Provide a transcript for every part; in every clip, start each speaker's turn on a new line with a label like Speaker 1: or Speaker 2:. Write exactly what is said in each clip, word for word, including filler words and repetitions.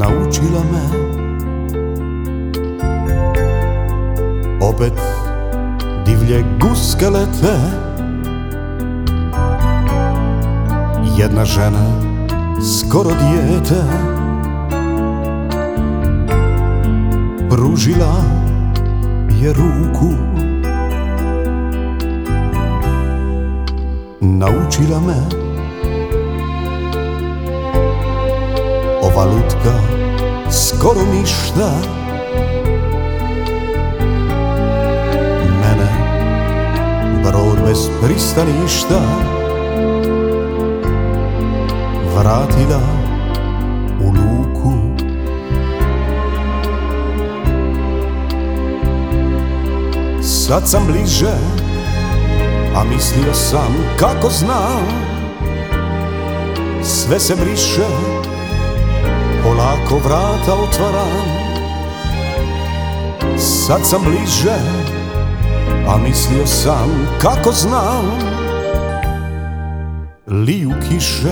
Speaker 1: naučila me opet divlje guske lete. Jedna žena, skoro dijete, pružila je ruku, naučila me ova lutka skoro ništa. Mene brod bez pristaništa vratila u luku. Sad sam bliže, a mislio sam kako znam, sve se briše, polako vrata otvaram. Sad sam bliže, a mislio sam kako znam, liju kiše,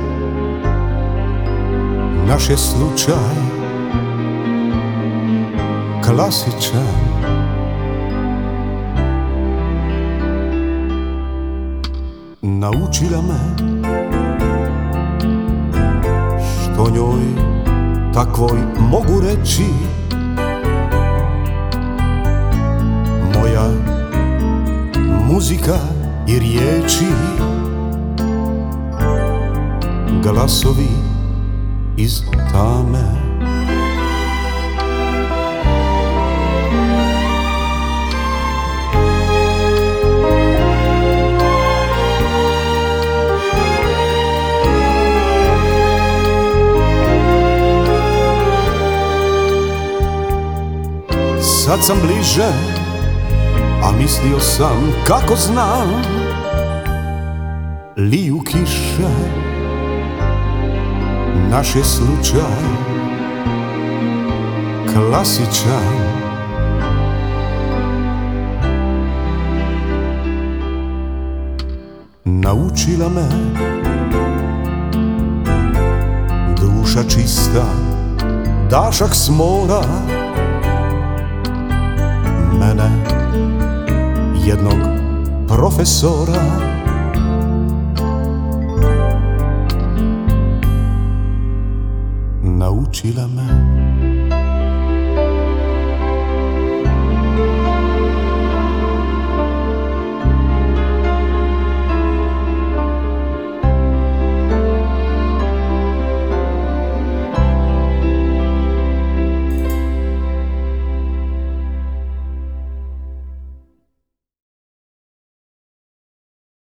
Speaker 1: naš je slučaj klasičan. Naučila me što njoj takvoj mogu reći, moja muzika i riječi, glasovi iz tame. Sad sam bliže, a mislio sam kako znam, liju kiše, naš je slučaj klasičan. Naučila me duša čista, dašak s mora, mene, jednog profesora. Naučila me